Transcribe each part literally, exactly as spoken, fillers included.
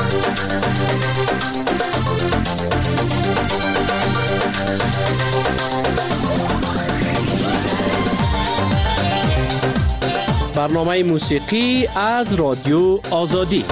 برنامه موسیقی از رادیو آزادی.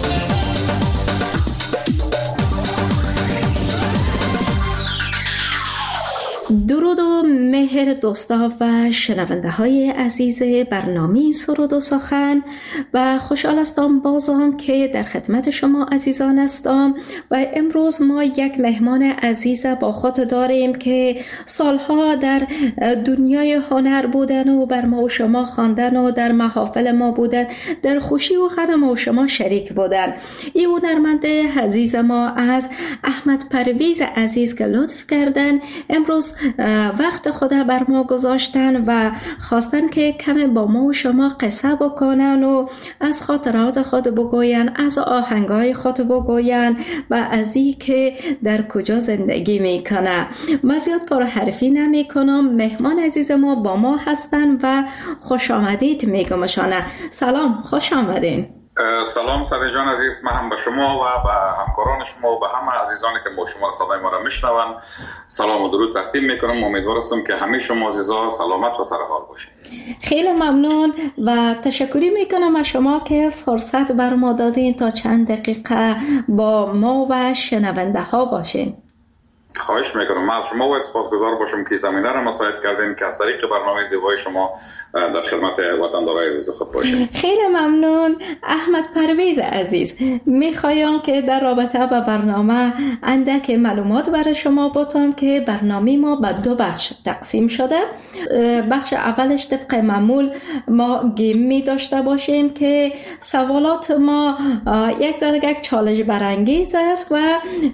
درود و مهر دوستا و شنونده های عزیز برنامه سرود و سخن و خوشحال هستم بازم که در خدمت شما عزیزان هستم و امروز ما یک مهمان عزیز با خود داریم که سالها در دنیای هنر بودن و بر ما و شما خواندن و در محافل ما بودن، در خوشی و غم ما و شما شریک بودن. این هنرمند عزیز ما از احمد پرویز عزیز که لطف کردن امروز وقت خود بر ما گذاشتن و خواستن که کم با ما و شما قصه بکنن و از خاطرات خود بگوین، از آهنگای خود بگوین و از این که در کجا زندگی میکنه. من زیاد پرحرفی نمی کنم، مهمان عزیز ما با ما هستن و خوش آمدید میگمشانه. سلام، خوش آمدین. سلام سعید جان عزیز، من هم به شما و به همکاران شما و به همه عزیزانی که با شما صدای ما را میشنوند سلام و درود تقدیم میکنم. امیدوار هستم که همه شما عزیزا سلامت و سرحال باشید. خیلی ممنون و تشکری میکنم از شما که فرصت بر ما دادین تا چند دقیقه با ما و شنونده ها باشین. خواهش میکنم. من از شما و سپاسگزار باشم که زمینه را مساعد کردین که از طریق برنامه زیبای شما در خدمت وطندارای عزیز خود باشیم. خیلی ممنون. احمد پرویز عزیز، میخوایم که در رابطه با برنامه اندک معلومات برای شما بتم که برنامه ما به دو بخش تقسیم شده. بخش اولش طبق معمول ما گیم می داشته باشیم که سوالات ما یک ذره یک چالش برانگیز است و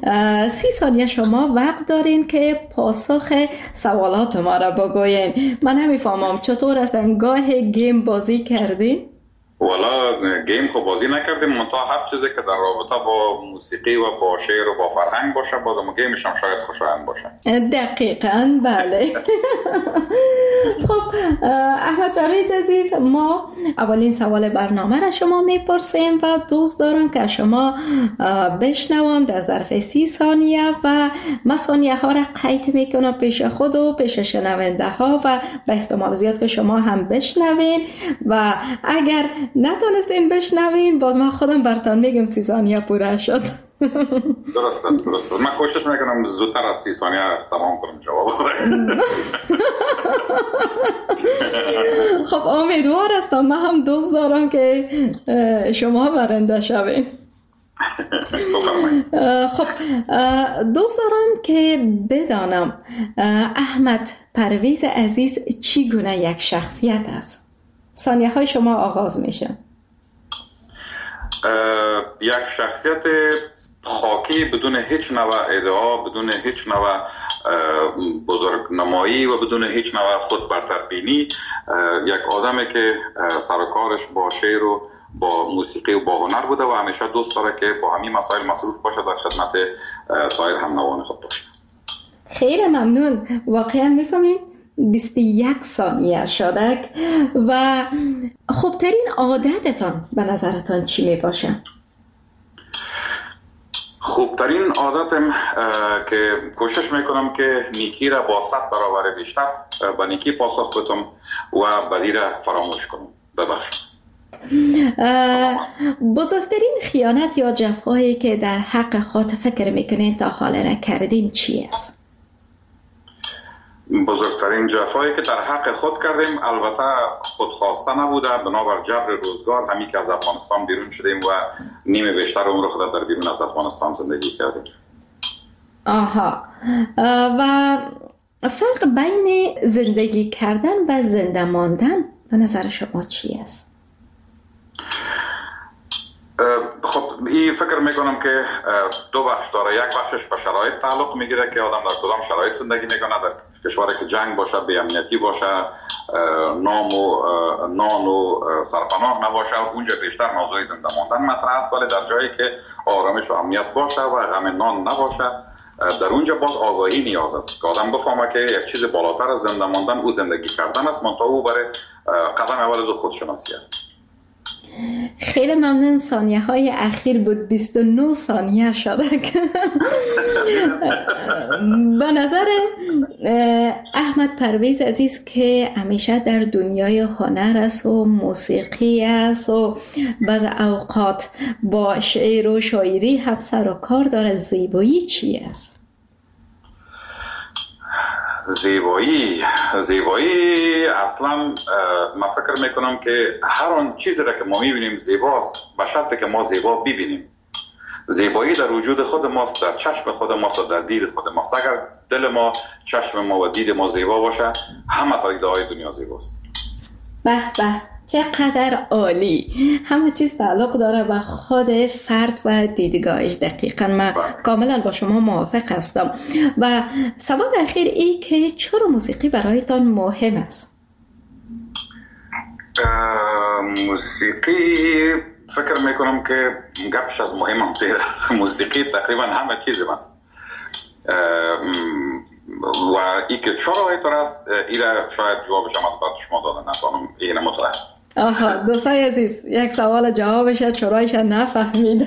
سی ثانیه شما وقت دارین که پاسخ سوالات ما را بگوین. من نمیفهمم چطور است گاه گیم بازی کردین؟ والا گیم خب بازی نکردیم، منتها هر چیزی که در رابطه با موسیقی و با شعر و با فرهنگ باشه بازم گیمش هم شاید خوشایند باشه. دقیقاً بله. خب احمد پرویز عزیز، ما اولین سوال برنامه را شما میپرسیم و دوست دارم که شما بشنوم در ظرف سی ثانیه و من ثانیه ها را قید میکنم پیش خود و پیش شنونده ها و به احتمال زیاد که شما هم بشنوین و اگر نتونستین بشنوین باز من خودم براتون میگم سی ثانیه پوره شد. درست است، درست است. من کوشش میکنم زودتر از سی ثانیه تمام کنم جواب. خب امیدوار هستم، من هم دوست دارم که شما برنده شوین. خب دوست دارم که بدانم احمد پرویز عزیز چی گونه یک شخصیت است؟ ثانیه های شما آغاز میشه. یک شخصیت خاکی بدون هیچ نوع ادعا، بدون هیچ نوع بزرگنمایی و بدون هیچ نوع خود برتربینی، یک آدمی که سر و کارش با شعر و با موسیقی و با هنر بوده و همیشه دوست داره که با همین مسائل مصروف باشه، در خدمت سایر هم نوان خود باشه. خیلی ممنون. واقعا میفهمید بیست و یک ثانیه شده و خوبترین عادتتان به نظرتان چی می باشه؟ خوبترین عادتم که کوشش میکنم که نیکی را با صد برابر بیشتر به نیکی پاسخ بدم و بدی را فراموش کنم. ببخشید. بزرگترین خیانت یا جفایی که در حق خود فکر میکنین تا حالا نکردین چی است؟ بزرگترین جفایی که در حق خود کردیم البته خودخواسته نبوده، بنابر جبر روزگار همین که از افغانستان بیرون شدیم و نیمه بیشتر عمر خود در بیرون از افغانستان زندگی کردیم. آها. و فرق بین زندگی کردن و زنده ماندن به نظر شما چی است؟ خب این فکر میکنم که دو بخش داره. یک بخشش به شرایط تعلق میگیره که آدم در کدام شرایط زندگی میکنه. در کشوری که جنگ باشه، بی‌امنیتی باشه، نام و نان و سرپناه نباشه، اونجا بیشتر موضوع زنده ماندن مطرح است. ولی در جایی که آرامش و امنیت باشه و غم نان نباشه، در اونجا باز آگاهی نیاز است که آدم بفهمه که یک چیز بالاتر از زنده ماندن او زندگی کردن است، منتها او برای قدم اول از خودشناسی است. خیلی ممنون. ثانیه های اخیر بود، بیست و نه ثانیه شده. به نظر احمد پرویز عزیز که همیشه در دنیای هنر است و موسیقی است و بعض اوقات با شعر و شاعری هم سر و کار داره، زیبایی چی است؟ زیبایی زیبایی اصلا من فکر میکنم که هر آن چیزی را که ما میبینیم زیباست، به شرطی که ما زیبا ببینیم. زیبایی در وجود خود ماست، در چشم خود ماست و در دید خود ماست. اگر دل ما، چشم ما و دید ما زیبا باشه، همه پدیده‌های دنیا زیباست. به به، چقدر عالی. همه چیز تعلق داره به خود فرد و دیدگاهش. دقیقا من کاملا با شما موافق هستم. و سوال اخیر ای که چرا موسیقی برایتان مهم است؟ موسیقی فکر میکنم که گپش از مهم هم تیر. موسیقی تقریبا همه چیز است و ای که چرا اینطور است، ایره شاید جوابش هم از بعد شما دادن نتوانم این مطلع است. آها، دوستای عزیز، یک سوال جوابش چرایش نفهمید.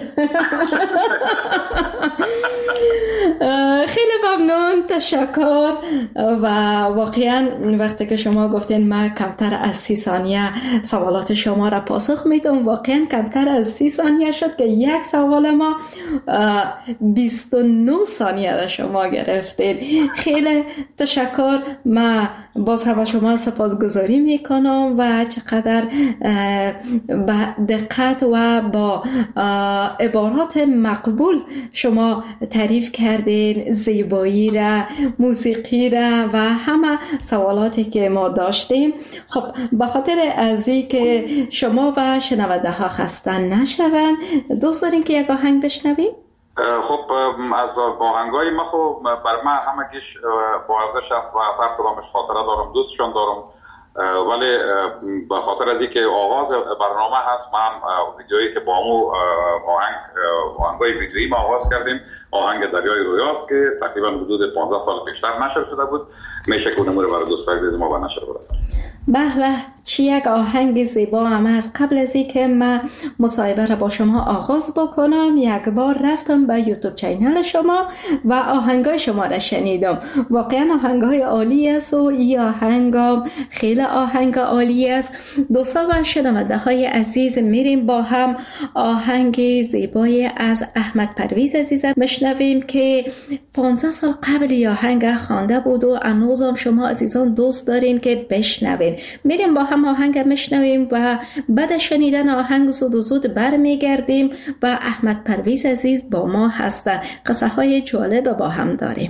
خیلی ممنون، تشکر. و واقعا وقتی که شما گفتین ما کمتر از سی ثانیه سوالات شما را پاسخ میدم، واقعا کمتر از سی ثانیه شد که یک سوال ما بیست و نه ثانیه را شما گرفتین. خیلی تشکر. ما باز هم شما سپاسگزاری میکنم و چقدر با دقت و با عبارات مقبول شما تعریف کردین زیبایی را، موسیقی را و همه سوالاتی که ما داشتیم. خب به خاطر از این که شما و شنونده ها خسته نشوند، دوست دارین که یک آهنگ بشنویم؟ خب از آهنگای ما خب بر من همگیش با ارزش است و هر کدامش خاطره دارم، دوستشان دارم، ولی به خاطر از اینکه آغاز برنامه هست، من ویدیویی که با مو آهنگ آهنگای ویدیویی ما آغاز کردیم، آهنگ دریای رویاست که تقریبا حدود پانزده سال پیشتر نشر شده بود. میشه که اونمو رو برای دوستان عزیز ما به نشر برسونم. به به، چی یک آهنگ زیبا هم است. قبل از اینکه من مصاحبه را با شما آغاز بکنم، یک بار رفتم به یوتیوب چینل شما و آهنگای شما را شنیدم. واقعا آهنگای عالی است و این آهنگ خیلی آهنگ عالی است. دوستان و شنونده های عزیز، میریم با هم آهنگ زیبای از احمد پرویز عزیز مشنویم که پانزده سال قبل این آهنگ خوانده بود و هنوزم شما عزیزان دوست دارین که بشنوین. میریم با هم آهنگ مشنویم و بعد شنیدن آهنگ زود و زود برمیگردیم و احمد پرویز عزیز با ما هستن. قصه های جالب با هم داریم.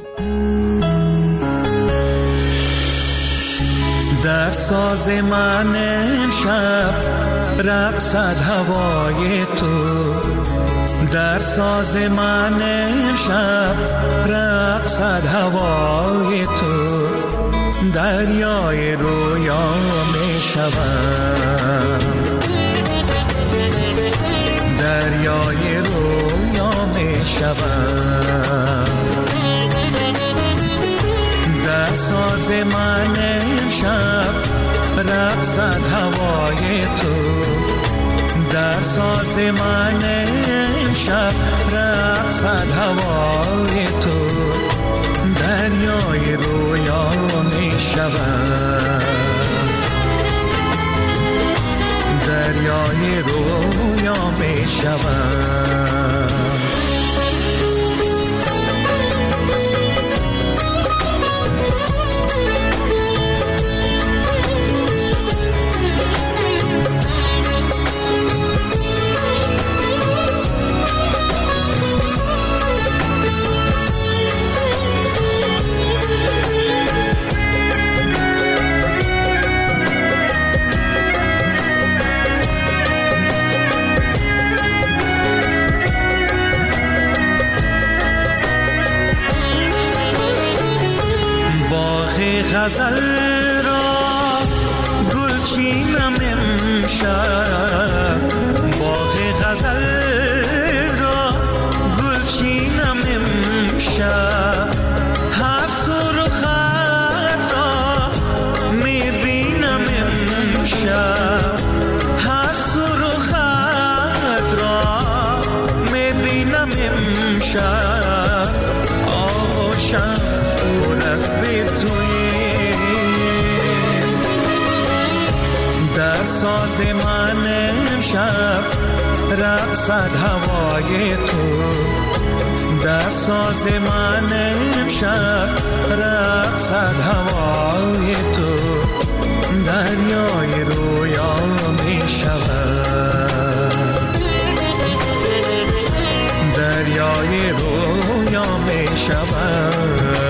در ساز من امشب رقصد هوای تو، در ساز من امشب رقصد هوای تو، دریای رویا می شوم، دریای رویا می شوم، در ساز من امشب رقصد هوای تو، در ساز من امشب رقصد هوای تو، دریای رویا می شوم، دریای رویا می شوم. غزل را گلچینم امشب، باغ غزل را گلچینم امشب، هر سرخت را میبینم امشب، هر سرخت امشب آغوشم پر از به توی در ساز من امشب رقصد هوای تو در ساز من امشب رقصد هوای تو دریای رویا می شود دریای رویا می شود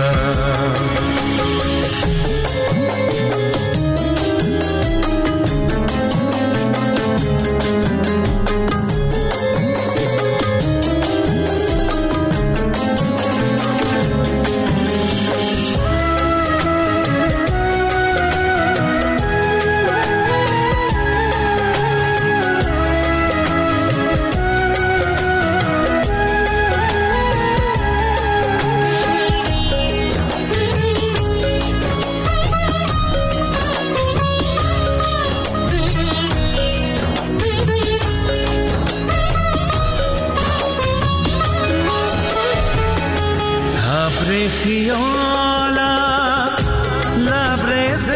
خیالم لبریز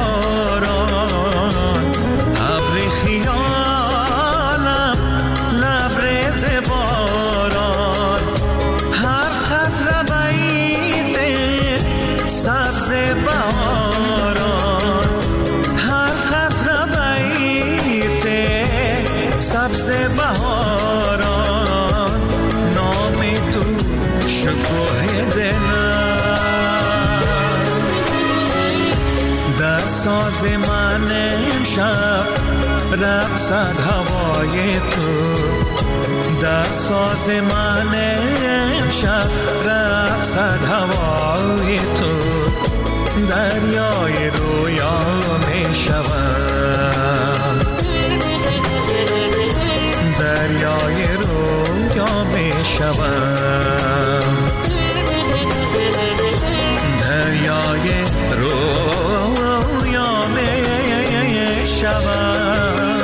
باران ابر خیالم لبریز باران هر قطره بعید سبز بهاران هر قطره بعید سبز بهاران نام تو شکوه ساز من امشب رقصد هوای تو در ساز من امشب رقصد هوای تو دریای رویا می شود دریای رویا می شود دریای رویا می شود.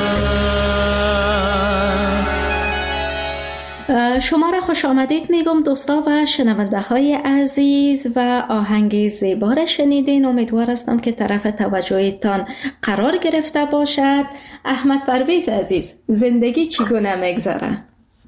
شما را خوش آمدید میگم دوستا و شنونده های عزیز و آهنگ زیبا را شنیدین. امیدوار هستم که طرف توجهتان قرار گرفته باشد. احمد پرویز عزیز، زندگی چگونه میگذره؟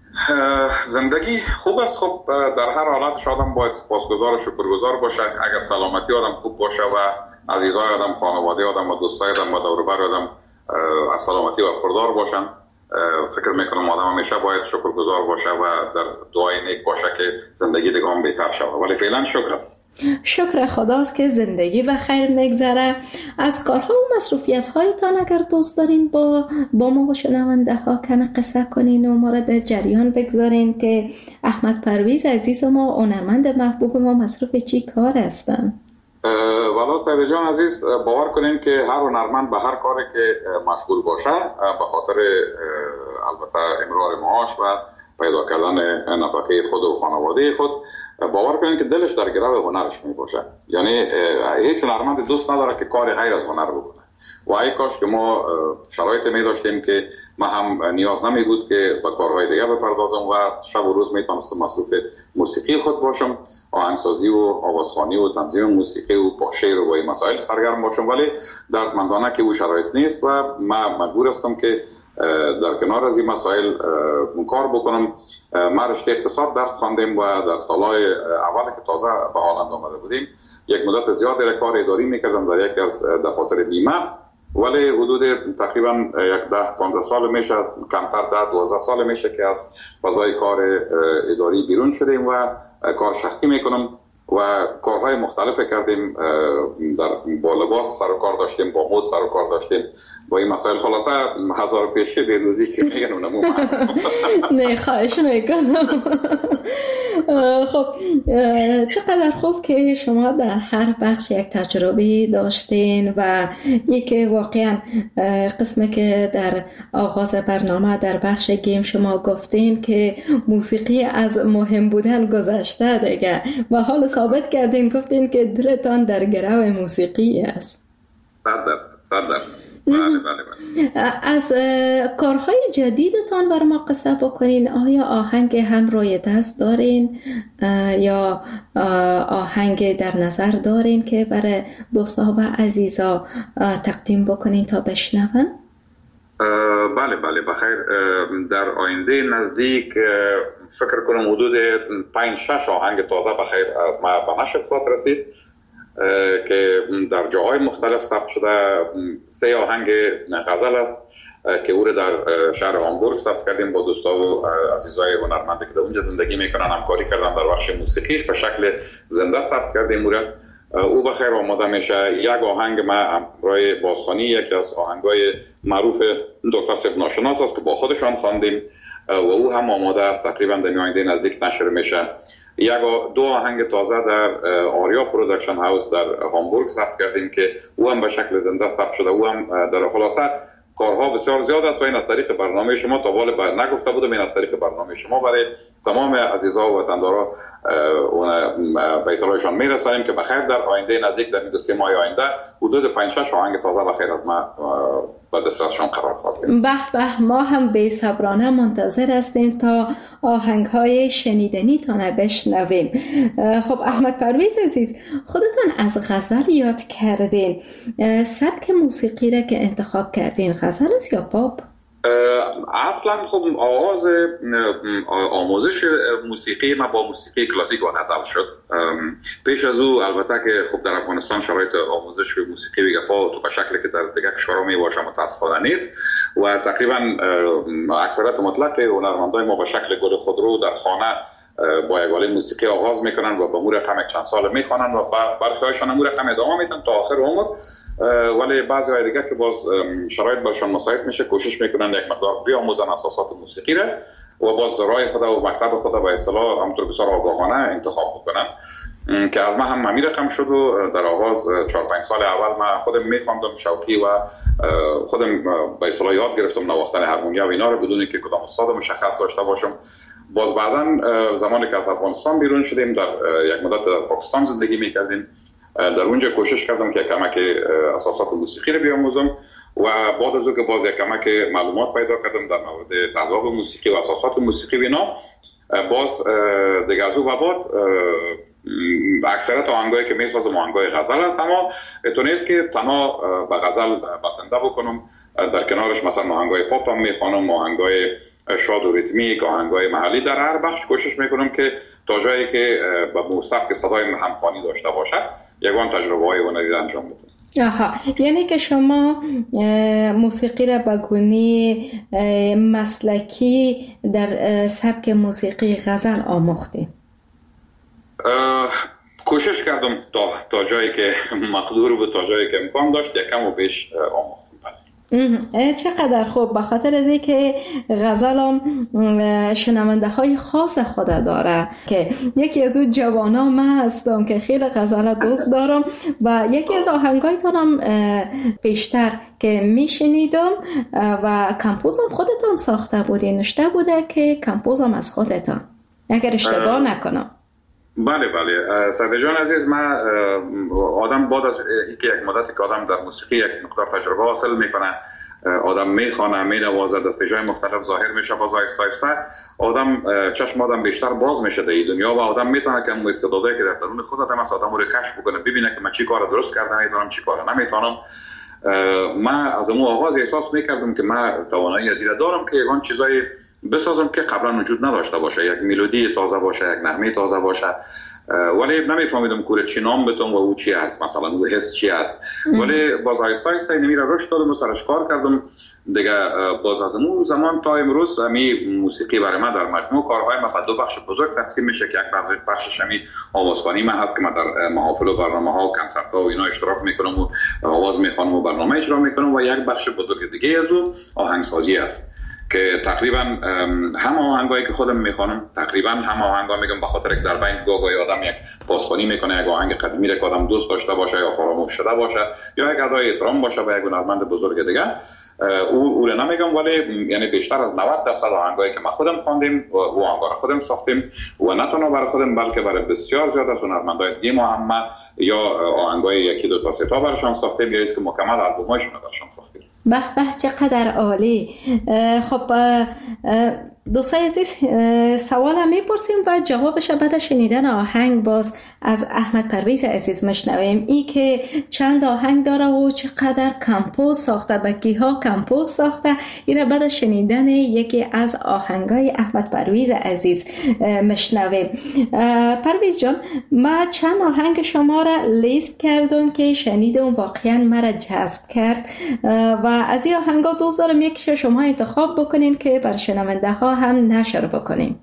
زندگی خوب است. خب در هر حالت آدم باید سپاسگزار و شکرگزار باشه. اگر سلامتی آدم خوب باشه و عزیزای آدم، خانواده آدم و دوستای آدم و دور و بر آدم از سلامتی برخوردار باشن، فکر میکنم آدم همیشه باید شکرگزار باشه و در دعای نیک باشه که زندگی دیگه هم بهتر شود. ولی فعلا شکر است. شکر خداست که زندگی و خیر میگذره. از کارها و مصروفیت هایتان اگر دوست دارین با با ما و شنونده ها کم قصه کنین و ما را در جریان بگذارین که احمد پرویز عزیز ما، هنرمند محبوب ما، مصروف چی کار هستن؟ والا سید جان عزیز، باور کنین که هر هنرمند به هر کاری که مشغول باشه به خاطر البته امرار معاش و پیدا کردن نفقه خود و خانواده خود، باور کنین که دلش در گرو هنرش می باشه. یعنی هیچ هنرمند دوست نداره که کار غیر از هنر بکنه و ای کاش که ما شرایط می داشتیم که ما هم نیاز نمی بود که به کارهای دیگه بپردازم و شب و روز می تونستم مصروف موسیقی خود باشم، آهنگسازی و آوازخوانی و تنظیم موسیقی و با شعر و با این مسائل سرگرم باشم. ولی دردمندانه که او شرایط نیست و من مجبور هستم که در کنار از این مسائل کار بکنم. ما رشته اقتصاد درس خواندیم و در سالهای اول که تازه به هالند آمده بودیم یک مدت زیادی کار اداری میکردم در یک از دفاتر بیمه، ولی حدود تقریبا یک ده پانزده سال میشه، کمتر ده دوازده سال میشه که از فضای کار اداری بیرون شدیم و کار شخصی میکنم و کارهای مختلف کردیم. در با لباس سر و کار داشتیم، با مد سر و کار داشتیم، با این مسائل. خلاصه هزار پیشه بیروزی که میگن اونمو نه خواهش میکنم. خب چقدر خوب که شما در هر بخش یک تجربه داشتین و یکی واقعا قسمی که در آغاز برنامه در بخش گیم شما گفتین که موسیقی از مهم بودن گذشته دیگه و حال ثابت کردین، گفتین که دلتان در گرو موسیقی است. صد درصد صد درصد. بله بله بله. از کارهای جدیدتان برای ما قصه بکنین. آیا آهنگ هم روی دست دارین یا آهنگ در نظر دارین که برای دوستا و عزیزا تقدیم بکنین تا بشنون؟ بله بله بخیر. در آینده نزدیک فکر کنم حدود پنج شش آهنگ تازه بخیر ما به نشر خواهد رسید که در جاهای مختلف ثبت شده. سه آهنگ غزل است که او را در شهر هامبورگ ثبت کردیم با دوستا و عزیزای هنرمندی که در اونجا زندگی میکنن، همکاری کردن در بخش موسیقیش به شکل زنده ثبت کردیم او را. او بخیر آماده میشه. یک آهنگ ما همراه بازخوانی یکی از آهنگای معروف دکتر صاحب ناشناس است که با خودشان خواندیم و او هم آماده است، تقریبا در آینده نزدیک نشر میشه. یک دو آهنگ تازه در آریا پروداکشن هاوس در هامبورگ ثبت کردیم که او هم به شکل زنده ثبت شده. او هم در خلاصه کارها بسیار زیاد است و این از طریق برنامه شما تا والا بر نگفته بودم، این از طریق برنامه شما برای تمام عزیزا و وطندارا اون به اطلاعشان میرسانیم که بخیر در آینده نزدیک در دو سه ماه آینده حدود پنج شش آهنگ تازه بخیر از ما به دسترسشان قرار خواهد گرفت. به به، ما هم بی‌صبرانه منتظر هستیم تا آهنگ‌های شنیدنی تان بشنویم. خب احمد پرویز عزیز، خودتان از غزل یاد کردین. سبک موسیقی را که انتخاب کردین غزل است یا پاپ؟ اصلا خب آغاز آموزش موسیقی ما با موسیقی کلاسیک و غزل شد. پیش از او البته که خب در افغانستان شرایط آموزش موسیقی بگفا تو به شکلی که در دیگر کشورها میباشه متاسفانه نیست و تقریبا اکثریت مطلق هنرمندان ما به شکل گل خودرو در خانه با یک آله موسیقی آغاز میکنن و به امور رقم چند سال میخوانن و برخیاشان امور رقم ادامه میدن تا آخر عمر. ولی بعضی های دیگه که باز شرایط برشان مساعد میشه کوشش میکنن یک مقدار بیاموزن اساسات موسیقی را و باز راه خود و مکتب خود به اصطلاح همونطور بسیار آگاهانه انتخاب بکنن که از ما هم همین رقم شد و در آغاز چهار پنج سال اول من خودم میخواندم شوقی و خودم به اصطلاح یاد گرفتم نواختن هارمونیا و اینا رو بدون اینکه کدام استاد مشخص داشته باشم. باز بعداً زمانی که از افغانستان بیرون شدیم در یک مدت در پاکستان زندگی میکردیم، در اونجا کوشش کردم که کمک اساسات موسیقی رو بیاموزم و بعد از اون که باز یک کمک معلومات پیدا کردم در مورد تذاب موسیقی و اساسات موسیقی و اینا، باز دیگه از اون بعد اکثرت آهنگایی که میسازم آهنگای غزل است، اما تو نیست که تنها به غزل بسنده بکنم، در کنارش مثلا آهنگای پاپ هم میخوانم، آهنگای شاد و ریتمیک، آهنگای محلی. در هر بخش کوشش میکنم که تا جایی که به سبک صدای همخوانی داشته باشد یگان تجربه های هنری انجام بدم. آها، یعنی که شما موسیقی را به گونه مسلکی در سبک موسیقی غزل آموختید؟ کوشش کردم تا تا جایی که مقدور بود، تا جایی که امکان داشت یکم و بیش آموختم. چقدر خوب، به خاطر از اینکه غزل هم شنونده های خاص خود داره که یکی از اون جوانا من هستم که خیلی غزل دوست دارم و یکی از آهنگایتان هم پیشتر که میشنیدم و کمپوزم خودتان ساخته بودین، نوشته بوده که کمپوزم از خودتان اگر اشتباه نکنم. بله بله سعید جان عزیز، من آدم بعد از اینکه یک مدتی که آدم در موسیقی یک مقدار تجربه حاصل میکنه، آدم میخوانه، مینوازه، دستجای مختلف ظاهر میشه، باز آیسته آیسته آدم چشم آدم بیشتر باز میشه در این دنیا و آدم میتونه که اون استعدادایی که در درون خود آدم است آدم رو کشف بکنه، ببینه که من چی کار درست کردم میتونم چی کار نمیتونم. من از اون آغاز احساس میکردم که من توانایی ازیره دارم که یگان چیزای بسازم که قبلا وجود نداشته باشه، یک ملودی تازه باشه، یک نغمه تازه باشه، ولی نمیفهمیدم کوره چی نام بتونم و او چی است، مثلا او حس چی است. ولی باز آیسته آیسته اینمی را رشد دادم و سرش کار کردم دیگه. باز از اون زمان تا امروز همی موسیقی برای من در مجموع کارهای من به دو بخش بزرگ تقسیم میشه که یک بخشش همی آوازخوانی من هست که من در محافل و برنامه‌ها و کنسرت‌ها و اینا اشتراک میکنم و آواز میخوانم و برنامه اجرا میکنم و یک بخش بزرگ دیگه از اون آهنگسازی است که تقریبا هم آهنگایی که خودم میخوانم تقریبا هم آهنگا میگم به خاطر که در بین گاهی آدم یک بازخوانی میکنه، یک آهنگ قدیمی را که آدم دوست داشته باشه یا فراموش شده باشه یا یک ادای احترام باشه به یک هنرمند بزرگ دیگه، او او رو نمیگم، ولی یعنی بیشتر از نود درصد آهنگایی که ما خودم خواندیم و او آهنگا را خودم ساختیم و نه تنها برای خودم بلکه برای بسیار زیاد از هنرمندای دیگه ما هم یا آهنگای یکی دو تا سه تا براشون ساختیم یا است که مکمل البومایشون رو براشون ساختیم. به به چقدر عالی. خب دوستای عزیز، سوال هم میپرسیم و جوابش بعد شنیدن آهنگ باز از احمد پرویز عزیز مشنویم. ای که چند آهنگ داره و چقدر کمپوز ساخته، بکی ها کمپوز ساخته، این بعد شنیدن یکی از آهنگای احمد پرویز عزیز مشنویم. پرویز جان، ما چند آهنگ شما را لیست کردم که شنیدم، واقعا مرا جذب کرد و از این آهنگا دوست دارم یکیشو شما انتخاب بکنین که بر شنونده ها هم نشر بکنیم.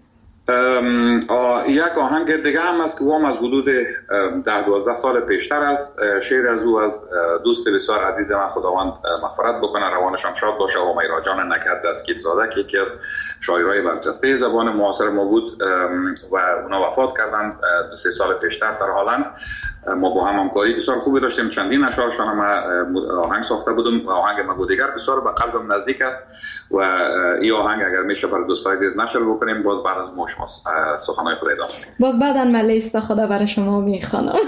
یک آهنگ دیگه هم است که او هم از حدود ده دوازده سال پیشتر است. شعر از او از دوست بسیار عزیز من، خداوند مغفرت بکنه، روانشان شاد باشه، و میرا جان نکرد دستگیر ساده که یکی از شاعرای برجسته زبان معاصر ما بود و اونا وفات کردن دو سه سال پیشتر در هلند. ما با هم همکاری بسیار خوبی داشتیم، چندین اشعارشان هم آهنگ ساخته بودم. آهنگ مگو دیگر بسیار به قلبم نزدیک است و این آهنگ اگر میشه برای دوستای عزیز نشر بکنیم، باز بعد از ما شما سخنهای خود ادامه میدیم. باز بعداً من لیست خدا برای شما میخوانم.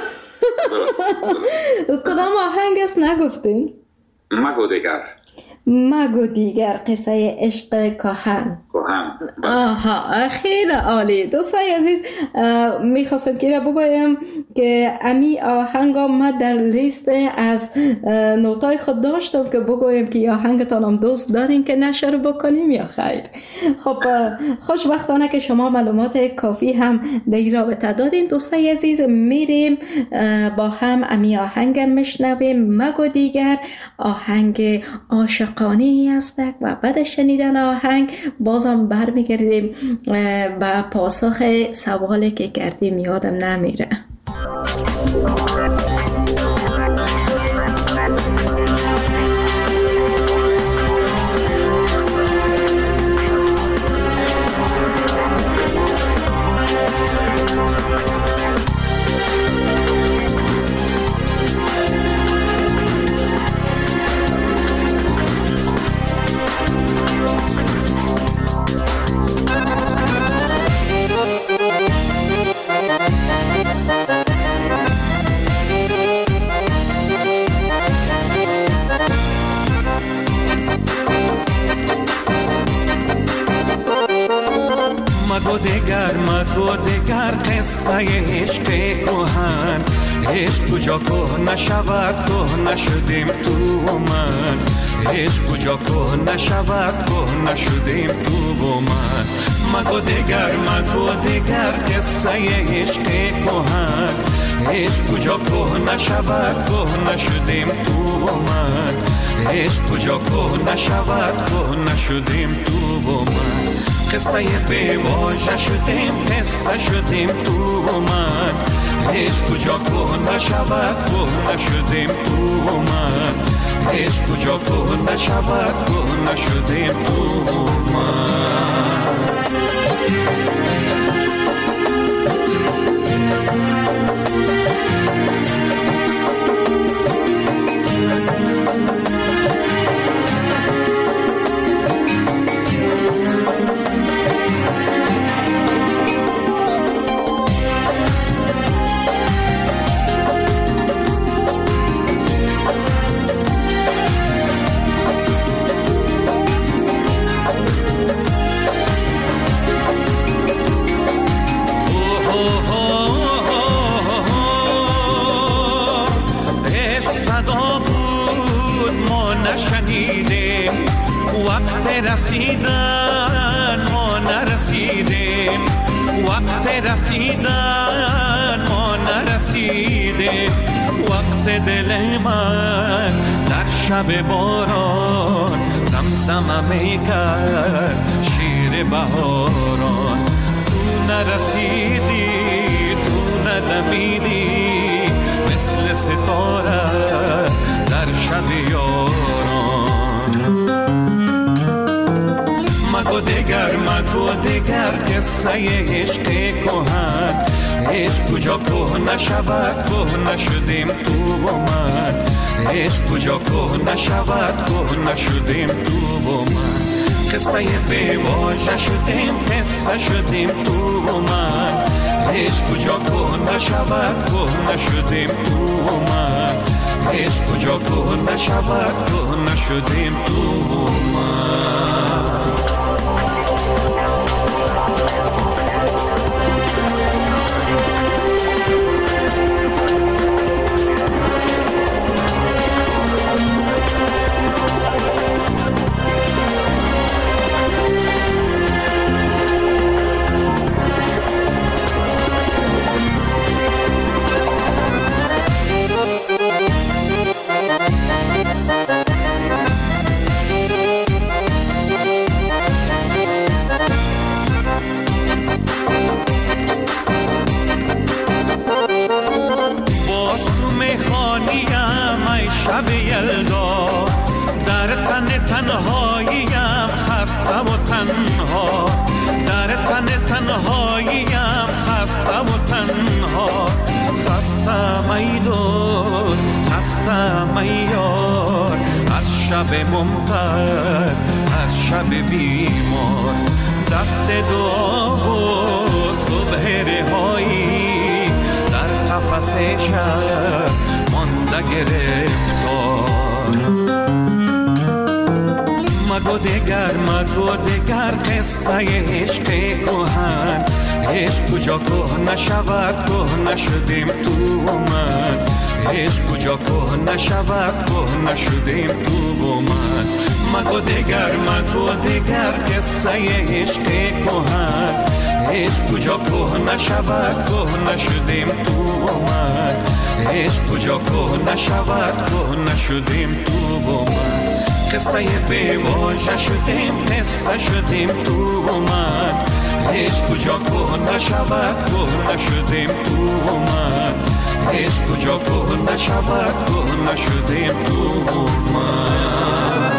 کدام آهنگ است نگفتین؟ مگو دیگر. مگو دیگر، قصه عشق کهن. کهن. آها، خیلی عالی. دوستای عزیز، میخواستم که بگویم که امی آهنگا ما در لیست از نوتای خود داشتم که بگویم که آهنگتان هم دوست دارین که نشر بکنیم یا خیر. خب خوشبختانه که شما معلومات کافی هم در رابطه دادین. دوستای عزیز، میریم با هم امی آهنگ میشنویم. مگو دیگر، آهنگ عاشقانه است و بعد شنیدن آهنگ بازم برمیگردیم به پاسخ سوالی که کردیم، یادم نمیره. مگو دیگر مگو دیگر قصه عشق کهن، عشق کجا که نشود که نشدیم تو و من، عشق کجا که نشود که نشدیم تو و من. مگو دیگر مگو دیگر قصه عشق کهن، عشق کجا که نشود که نشدیم تو و من، عشق کجا که نشود که نشدیم تو و من. قصه بیواژه شدیم، قصه شدیم تو و من، عشق کجا که نشود که نشدیم تو و من، عشق کجا که نشود که نشدیم تو و من. رسیدن ما نرسیدیم، وقت رسیدن ما نرسیدیم، وقت دل من در شب باران زمزمه میکرد شیر بهاران. تو نرسیدی تو ندمیدی مثل ستاره در شب یاران. مگو دیگر مگو دیگر قصه عشق کهن، عشق کجا که نشود که نشدیم تو و من، عشق کجا که نشود که نشدیم تو و من. قصه بیواژه شدیم قصه شدیم تو و من، عشق کجا که نشود که نشدیم تو و من، عشق کجا که نشود که نشدیم تو من. شب یلدا در تن تنهاییم خستم و تنها، در تن تنهاییم خستم و تنها. خستم ای دوست، خستم ای یار، از شب ممطر، از شب بیمار. دست دعا و صبح رهایی در قفس شب مانده گرفتار. مگو دگر مگو دگر قصه عشق کهن، عشق کجا که نشود که نشدیم تو من، عشق کجا که نشود که نشدیم تو من. مگو دگر مگو دگر قصه عشق کهن، عشق کجا که نشود که نشدیم تو من، عشق کجا که نشود که نشدیم تو من. قصه بیواژه شدیم قصه شدیم تو من، عشق کجا که نشود که نشدیم تو من، عشق کجا که نشود که نشدیم تو من.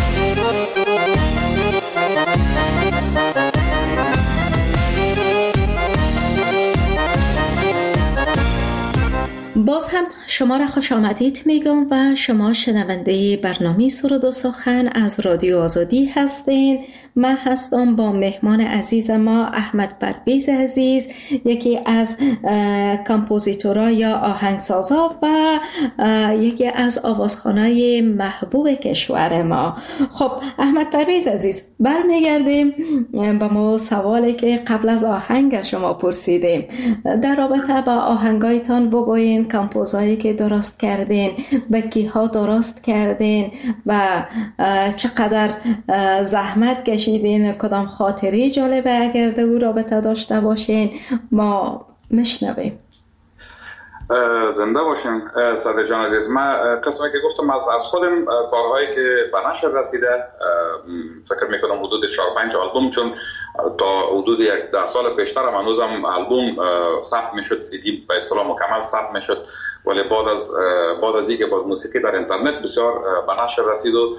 باز هم شما را خوش آمدید میگم و شما شنونده برنامه سرود و سخن از رادیو آزادی هستین. من هستم با مهمان عزیز ما احمد پرویز عزیز، یکی از کامپوزیتورها یا آهنگسازا و یکی از آوازخوانای محبوب کشور ما. خب احمد پرویز عزیز، برمیگردیم با ما سوالی که قبل از آهنگ از شما پرسیدیم در رابطه با آهنگایتان بگوین، کامپوزایی که درست کردین، به کیها درست کردین و چقدر زحمت کشیدین، کدام خاطری جالبه اگر در او رابطه داشته باشین ما مشنویم. زنده باشین صادق جان عزیز. من قسمی که گفتم از از خودم کارهایی که به نشر رسیده فکر میکنم حدود چهار پنج آلبوم، چون تا حدود یک ده سال پیشتر هم هنوزم آلبوم ثبت میشد، سی دی به اصطلاح مکمل ثبت میشد، ولی بعد از بعد از اینکه باز موسیقی در اینترنت بسیار به نشر رسید و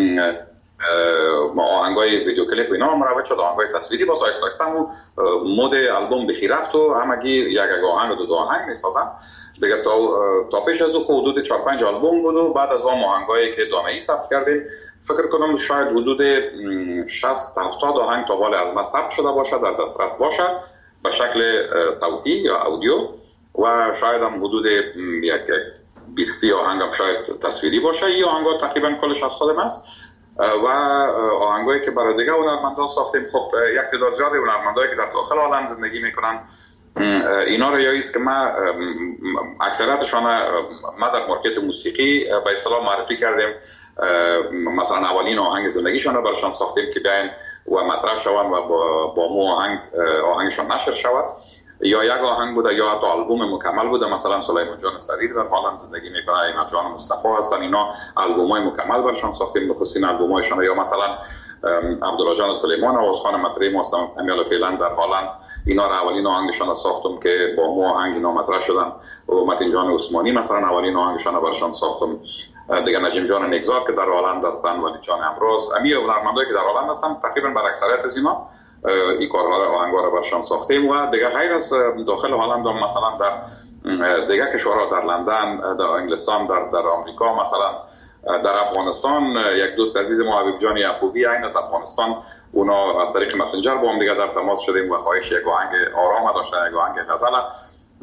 آهنگای ویدیو کلیپ اینا هم مروج شد، آهنگای تصویری باز آیسته آیسته هم مود آلبوم بخی رفت و همگی یک یک آهنگ و دو دو آهنگ میسازن دیگه. تا تا پیش از او حدود چهار پنج آلبوم بود و بعد از اون آهنگایی که دامه‌ای ثبت کردیم فکر کنم شاید حدود شصت هفتاد آهنگ تا حال از ما ثبت شده باشه، در دسترس باشه به شکل صوتی یا اودیو، و شاید هم حدود یک بیست آهنگ هم شاید تصویری باشه. این آهنگا تقریبا کلش از خودم است و آهنگایی که برای دیگه هنرمندان ساختیم. خب یک تعداد زیادی هنرمندایی که در داخل عالم زندگی میکنن اینا رو یاییست که ما اکثریتشان ما در مارکت موسیقی به اصطلاح معرفی کردیم، مثلا اولین آهنگ زندگیشان رو براشان ساختیم که بیاین و مطرح شوند و با, با مو آهنگ آهنگشان نشر شود، یا یک آهنگ بوده یا حتی آلبوم مکمل بوده. مثلا سلیمان جان سریر در هلند زندگی میکنه، ایمان جان مصطفی هستن، اینا آلبومای مکمل برشان ساختیم به خصوص آلبومایشان. یا مثلا عبدالله جان سلیمان آوازخوان مطرح ما هستن امیال فعلا در هلند، اینا را اولین آهنگشان را ساختم که با مو آهنگ اینا مطرح شدن. و متین جان عثمانی مثلا اولین آهنگشان را برشان ساختم. دیگه نجیم جان نگذار که در هلند هستن، ولی جان امروز امی هنرمندایی که در هلند هستن تقریبا بر اکثریت از اینا این کارها را آهنگا را برشان ساختیم. و دیگه غیر از داخل هلند هم مثلا در دیگه کشورها، در لندن، در انگلستان، در در آمریکا، مثلا در افغانستان یک دوست عزیز ما حبیب جان یعقوبی این از افغانستان، اونا از طریق مسنجر با هم دیگه در تماس شدیم و خواهش یک آهنگ آرام داشتن، یک آهنگ غزل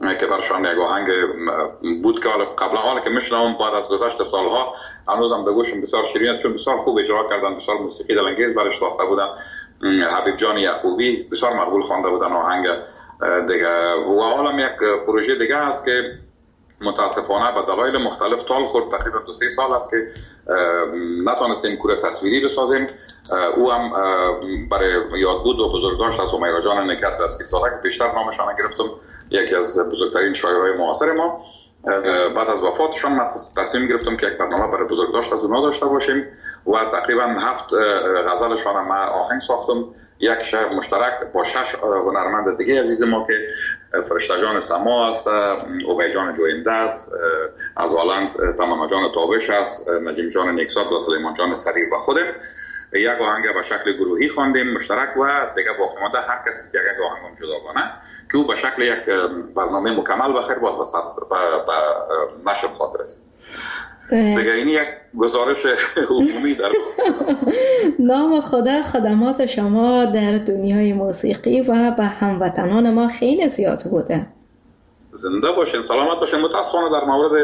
که برشان یک آهنگ بود که قبلا حالا که میشنوم بعد از گذشت سالها هنوزم به گوشم بسیار شیرین است، چون بسیار خوب اجرا کردن، بسیار موسیقی دلانگیز برش ساخته بودن. حبیب جان یعقوبی بسیار مقبول خوانده بودن آهنگ دیگه. و حالا یک پروژه دیگه است که متاسفانه به دلایل مختلف طال خورد، تقریبا دو سه سال است که نتونستیم کور تصویری بسازیم. او هم برای یادبود و بزرگداشت از همیرا جان نکرد از که بیشتر نامشان گرفتم، یکی از بزرگترین شاعرای معاصر ما. بعد از وفاتشان من تصمیم گرفتم که یک برنامه برای بزرگداشت از اونها داشته باشیم و تقریبا هفت غزلشان ما آهنگ ساختم، یک شعر مشترک با شش هنرمند دیگه عزیز ما که فرشته جان سما است، اوبی جان جوینده است، از هلند تماما جان تابش است، نجیم جان نیکسات و سلیمان جان سریر و خودم. یک آهنگ به شکل گروهی خواندیم مشترک و دیگه باقی مانده هر کسی یک یک آهنگ جداگانه که او به شکل یک برنامه مکمل بخیر باز به نشر خواهد رسید. دیگه این یک گزارش عمومی در نام خدا خدمات شما در دنیای موسیقی و به هموطنان ما خیلی زیاد بوده. زنده باشین، سلامت باشین. متاسفانه در مورد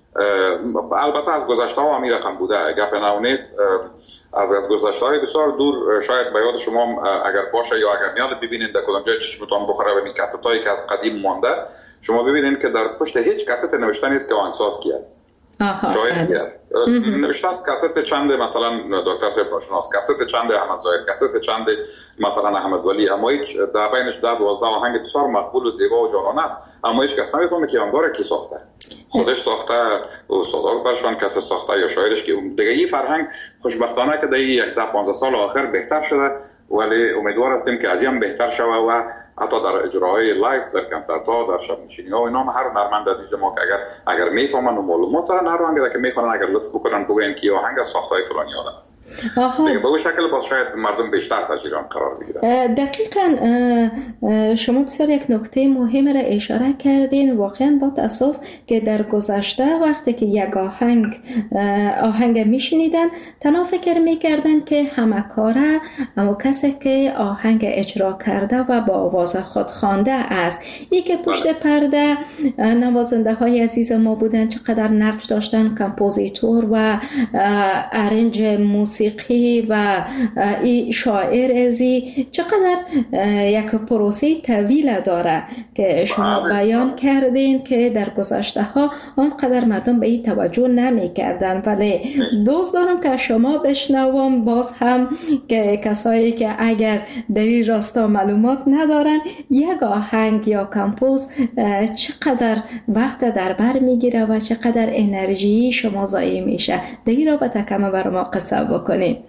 البته از گذشته ها همی رقم بوده، گپ نو نیست. از از گذشته های بسیار دور شاید به یاد شما اگر باشه یا اگر میاد ببینید در کدام جای چشمتون بخوره و این کاست هایی که قدیم مانده، شما ببینید که در پشت هیچ کاست نوشته نیست که آهنگساز کی است. شاید کی است. نوشته است کاست چند مثلا دکتر صاحب ناشناس، کاست چند احمد زاهد، کاست چند مثلا احمد ولی، اما هیچ در بینش در دوازده آهنگ بسیار مقبول و زیبا و جانانه است، اما هیچ کس نمیفهمه که آنگار کی ساخته. خودش ساخته، استادان برشان کس ساخته یا شاعرش که دیگه. این فرهنگ خوشبختانه که در یک ده پانزده سال آخر بهتر شده، ولی امیدوار هستیم که از این بهتر شوه و حتی در اجراهای لایف در کنسرت ها در شب نشینی ها و اینا هر هنرمند عزیز ما که اگر اگر میفهمن و معلومات دارن، هر آهنگی که میخوان اگر لطف بکنن بگن که آهنگ از ساختهای فلانی آدم است. دیگه به اون شکل باز شاید مردم بیشتر تجربه قرار بگیرن. دقیقاً شما بسیار یک نکته مهم را اشاره کردین. واقعا با تاسف که در گذشته وقتی که یک آهنگ آهنگ میشنیدن تنها فکر میکردن که همکاره اما کسی که آهنگ اجرا کرده و با آواز خود خوانده است. این که پشت پرده نوازنده های عزیز ما بودن، چقدر نقش داشتن، کمپوزیتور و ارنج موسیقی و این شاعر ازی، چقدر یک پروسه طویل داره که شما بیان کردین که در گذشته ها آنقدر مردم به این توجه نمی کردن. ولی دوست دارم که شما بشنوم باز هم که کسایی که اگر در این راستا معلومات ندارن، یک آهنگ یا کمپوز چقدر وقت در بر میگیره و چقدر انرژی شما ضایع میشه. در این رابطه کم بر ما قصه بکنید.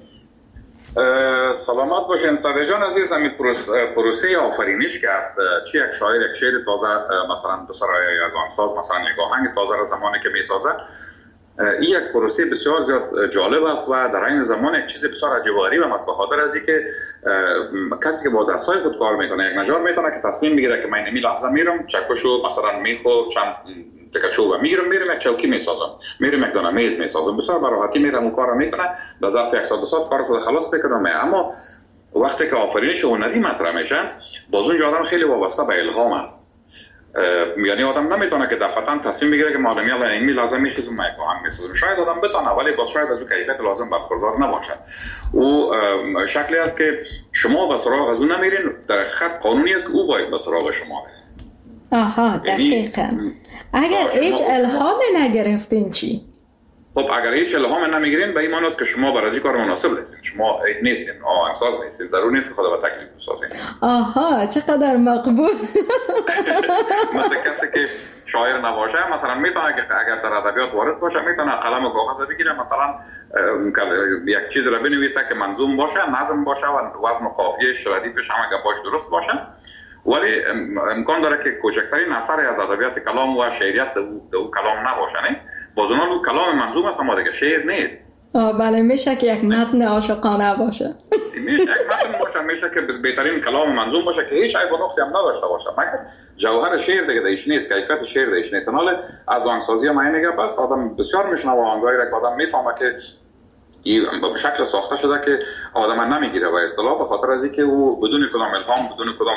سلامت باشین صادق جان عزیز. همین پروسه آفرینش که است، چی یک شاعر یک شعر تازه مثلا دو سرای یک آهنگساز مثلا یک آهنگ تازه را زمانی که میسازه، این یک پروسه بسیار زیاد جالب است و در این زمان یک چیز بسیار عجیب و غریب است، به خاطر از اینکه کسی که با دستای خود کار میکنه، یک نجار میتونه که تصمیم بگیره که من این لحظه میرم چکشو مثلا میخو چند تکه چوب میگیرم میرم یک چوکی میسازم، میرم یک دانه میز میسازم، بسیار به راحتی میرم اون کارو میکنه، در ظرف یک ساعت دو ساعت کار خود خلاص میکنم. اما وقتی که آفرینش هنری مطرح میشه، باز اون آدم خیلی وابسته به الهام است. یعنی آدم نمیتونه که دفعتاً تصمیم بگیره که مادامی الان این می لازم میخیزم من یک آهنگ میسازم. شاید آدم بتونه ولی باز شاید از اون کیفیت لازم برخوردار نباشه. او شکلی است که شما به سراغ از اون نمیرین، در حقیقت قانونی است که او باید به سراغ شما بره. آها دقیقاً. اگر هیچ الهام نگرفتین چی؟ خب اگر هیچ الهام نمیگیرین به این معنی است که شما برای این کار مناسب نیستین، شما نیستین آهنگساز نیستین، ضرور نیست که خدا به تکلیف بسازین. آها چقدر مقبول. مثل کسی که شاعر نباشه مثلا میتونه که اگر در ادبیات وارد باشه میتونه قلم و کاغذ بگیره، مثلا یک چیز را بنویسه که منظوم باشه، نظم باشه و وزن و قافیه‌اش ردیفش همه گپاش درست باشه، ولی امکان داره که کوچکترین اثری از ادبیات کلام و شعریت در او کلام نباشه. نه باز اون کلام منظوم است اما دیگه شعر نیست. آه بله، میشه که یک متن عاشقانه باشه. میشه یک متن باشه، میشه که بهترین کلام منظوم باشه که هیچ عیب و نقصی هم نداشته باشه، مگر جوهر شعر دیگه دیش نیست، کیفیت شعر دیش نیست. حالا از آهنگسازی ما اینه بس آدم بسیار میشنوه آهنگایی را که آدم میفهمه که این به شکل ساخته شده که آدم نمیگیره و اصطلاح به خاطر از اینکه او بدون کدام الهام، بدون کدام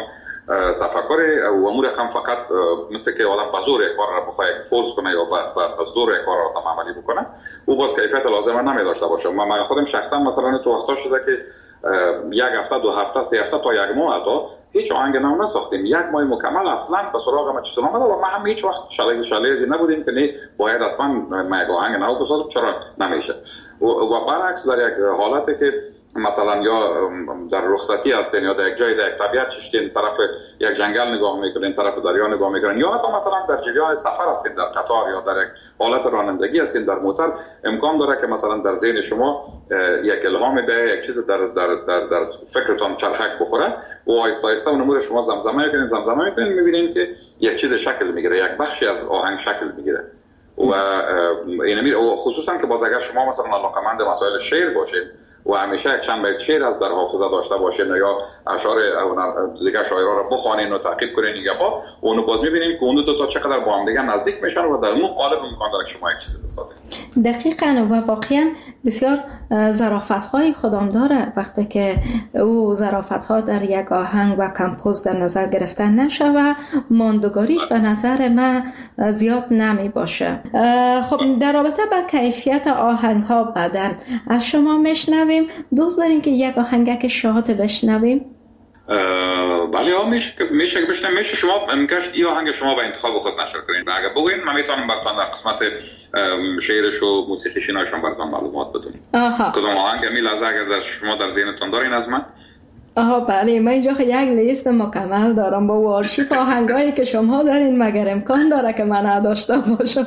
تفکر و امور هم فقط مثل که آدم به زور کار را بخواد فورس کنه یا به زور کار را تمام عملی بکنه او باز کیفیت لازمه نمی داشته باشه. من خودم شخصا مثلا تو وقتا شده که یک هفته دو هفته سه هفته تا یک ماه تا هیچ آهنگ نو نساختیم، یک ماه مکمل اصلا به سراغ ما چیزی نمیاد و ما هم هیچ وقت شاله شاله‌ای نبودیم که نه باید حتما ما یک آهنگ نو بسازیم، چرا نمیشه. و برعکس در یک حالتی که مثلا یا در رخصتی هستین یا در یک جای در یک طبیعت ششتین طرف یک جنگل نگاه میکنین، طرف دریا نگاه میکنین، یا حتی مثلا در جریان سفر هستین در قطار یا در یک حالت رانندگی هستین در موتور، امکان داره که مثلا در ذهن شما یک الهام به یک چیز در در در, در فکرتون چرخک بخوره و آهسته آهسته اون امور شما زمزمه میکنین زمزمه میکنین میبینین که یک چیز شکل میگیره، یک بخشی از آهنگ شکل میگیره. و این خصوصا که باز اگر شما مثلا علاقه‌مند مسائل شعر باشید و همیشه یک چند بیت شعر از در حافظه داشته باشین یا اشعار دیگه شاعرها را بخوانین و تعقیب کنین دیگه با اونو باز میبینین که اون دو تا چقدر با هم دیگه نزدیک میشن و در اون قالب امکان داره که شما یک چیزی بسازید. دقیقاً و واقعا بسیار ظرافت‌های خودم داره وقتی که او ظرافت‌ها در یک آهنگ و کمپوز در نظر گرفتن نشه و ماندگاریش به نظر من زیاد نمی باشه. خب در رابطه با کیفیت آهنگ‌ها بعداً از شما میشنویم. دوست دارین که یک آهنگک شاد بشنویم؟ بله ها میشه میشه که بشنویم. میشه شما امکانش این آهنگ شما به انتخاب خود نشر کنین. اگر بگوین من میتونم براتون در قسمت شعرش و موسیقیش ایناشون براتون معلومات بدم. کدوم آهنگ می لحظه اگر در شما در ذهنتون دارین از من؟ آها بله، من اینجا یک لیست مکمل دارم با آرشیف آهنگایی که شما دارین، مگر امکان داره که من نداشته باشم.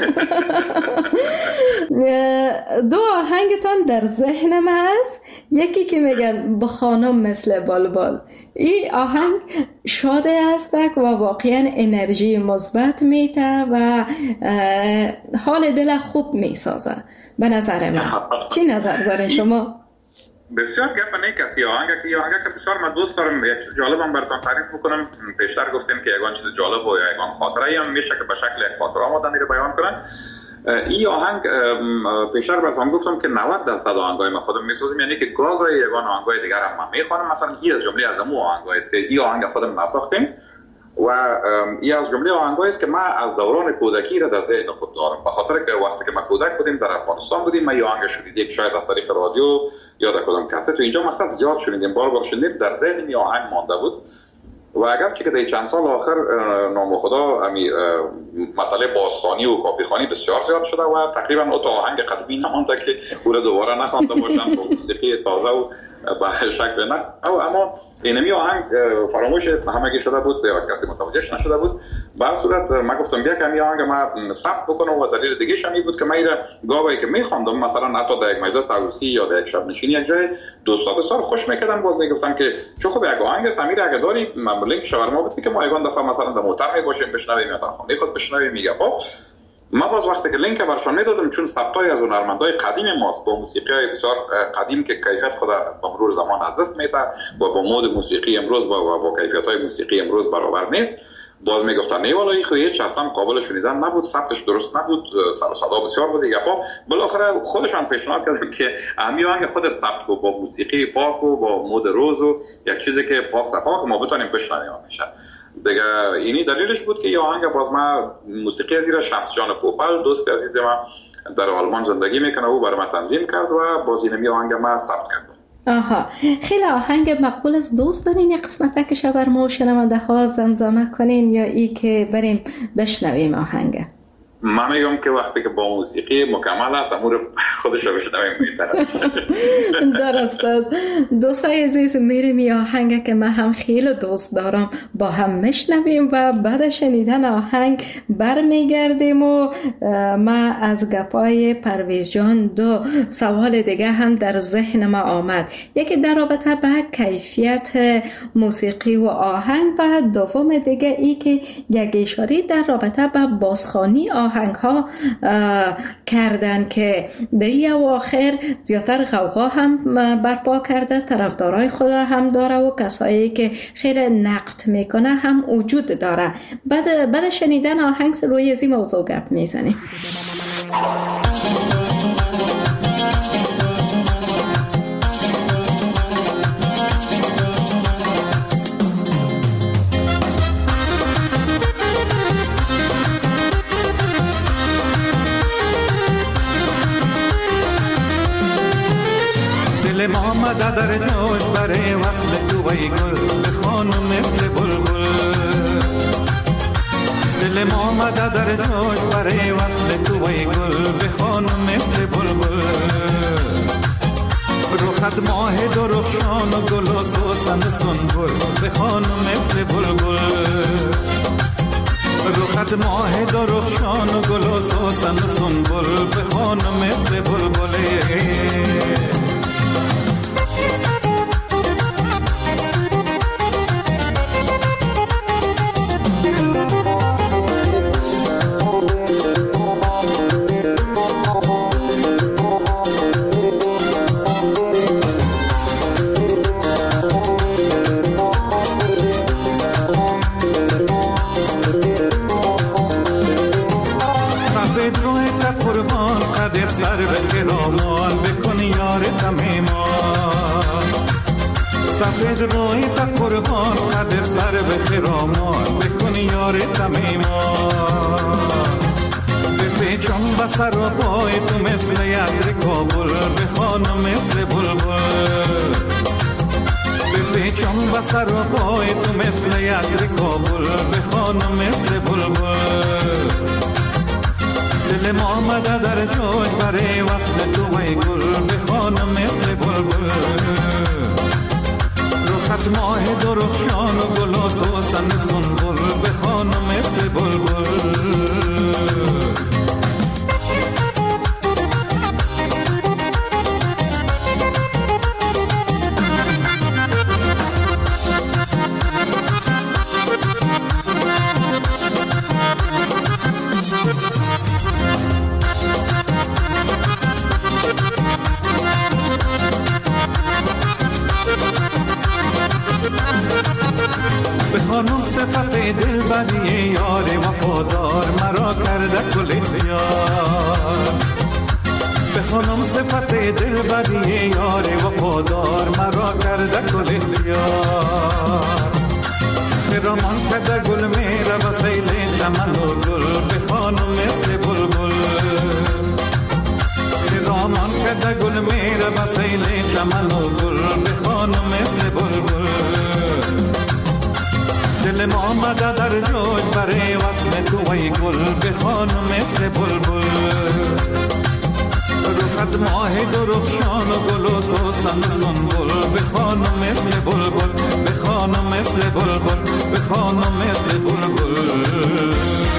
دو آهنگتان در ذهن من است، یکی که میگن به خانم مثل بلبل. این آهنگ شاده است و واقعا انرژی مثبت میده و حال دل خوب میسازه به نظر من. چی نظر دارین شما؟ بسیار گپ نه کسی آهنگ که آهنگ که بسیار من دوست دارم. یک چیز جالبم براتون تعریف بکنم. پیشتر گفتیم که یگان چیز جالب و یگان خاطره هم میشه که به شکل یک خاطره آمدن رو بیان کنن. این آهنگ پیشتر براتون گفتم که نود درصد آهنگای ما خودم میسازیم، یعنی که گاهی یگان آهنگای دیگر هم من میخوانم. مثلا این از جمله از امو آهنگایی است که این آهنگ خودم نساختیم و این از جمله آهنگایی است که من از دوران کودکی را در ذهن خود دارم، به خاطر که وقتی که ما کودک بودیم در افغانستان بودیم ما این آهنگ شنیدیم، شاید از طریق رادیو یا در کدام کاست تو اینجا مقصد زیاد شنیدیم، بار بار شنیدیم، در ذهن این آهنگ مانده بود. و اگر که در چند سال آخر نام خدا امی مسئله بازخوانی و کاپیخوانی بسیار زیاد شده و تقریبا اون آهنگ قدیمی نمونده که او را دوباره نخوانده باشن با موسیقی تازه و به شکل نه. اما اینمی آهنگ فراموش همگی شده بود یا کسی متوجهش نشده بود. به هر صورت من گفتم بیا که این آهنگ ما ثبت بکنم و دلیل دیگه شمی بود که من ایره گاهی که میخواندم مثلا حتی در یک مجلس عروسی یا در یک شب نشینی یک جای دوستا بسیار خوش میکردن، باز میگفتن که چه خوب یک آهنگ است امیر اگه داری لینک شاورما بدی که ما یگان دفعه مثلا در موتور میباشیم بشنویم یا در خانه خود بشنویم. میگه خب ما باز وقتی که لینک برشان میدادم چون ثبتای از هنرمندای قدیم ماست با موسیقی بسیار قدیم که کیفیت خود با مرور زمان از دست میده و با مود موسیقی امروز با با کیفیت‌های موسیقی امروز برابر نیست، باز میگفتن نه والا این خو هیچ اصلا قابل شنیدن نبود، ثبتش درست نبود، سر و صدا بسیار بود دیگه. خب بالاخره خودشان پیشنهاد کردن که همین آهنگ خودت ثبت کو با موسیقی پاک و با مود روز و یک چیزی که پاک صفا که ما بتونیم بشنویم میشه دیگه. اینی دلیلش بود که این آهنگ باز ما موسیقی زیر شمس جان پوپل دوست عزیز ما در آلمان زندگی میکنه او برای ما تنظیم کرد و باز اینمی آهنگ ما ثبت کرد. آها خیلی آهنگ مقبول است. دوست دارین یک قسمت که شاورما و شنونده ها زمزمه کنین یا ای که بریم بشنویم آهنگ؟ من میگم که وقتی که با موسیقی مکمل است امور خودش رو بشنویم میتره. درست است. دوستای عزیز میریم یا آهنگ که من هم خیلی دوست دارم با هم میشنویم و بعد شنیدن آهنگ برمیگردیم و ما از گپای پرویز جان دو سوال دیگه هم در ذهن ما آمد، یکی در رابطه به کیفیت موسیقی و آهنگ و دوم دیگه ای که یک اشاره در رابطه به بازخوانی آهنگ ها کردن که در این اواخر زیادتر غوغا هم برپا کرده، طرفدارای خدا هم داره و کسایی که خیلی نقد میکنه هم وجود داره. بعد بعد شنیدن آهنگ روی از این موضوع گپ میزنیم. آمده در جوش برای وصل تو ای گل بخوان مثل بلبل. دل ما آمده در جوش برای وصل تو ای گل بخوان مثل بلبل. روخت ماه درخشان و گل و سوسن سنبل بخوان مثل بلبل. روخت ماه درخشان و گل و سوسن سنبل بخوان مثل بلبله. سر به کرامال بکن یار تمیمان. سفید روی تا قربان قدر سر به کرامال بکن یار تمیمان. بپیچم بسر و پای تو مثل یدر کابل بخوانم مثل بلبل. بپیچم بسر و پای تو مثل یدر کابل بخوانم مثل بلبل. دل ما آمده در جوش برای وصل تو ای گل بخوانم مثل بلبل. روخت ماه درخشان و گل و سوسن سنبل بخوانم مثل بلبل. بخوانم صفت دل بدی یار وفادار مرا کرده کل اختیار. بخوانم صفت دل بدی یار وفادار مرا کرده کل اختیار. خرامان کرده گل میره و سیل چمن و گل بخوانم مثل بلبل. خرامان کرده گل میره و سیل چمن و گل بخوانم مثل بلبل. دل ما آمده در جوش برای وصل تو ای گل بخوانم مثل بلبل. روخت ماه درخشان و گل و سوسن سنبل بخوانم مثل بلبل. بخوانم مثل بلبل بخوانم مثل بلبل.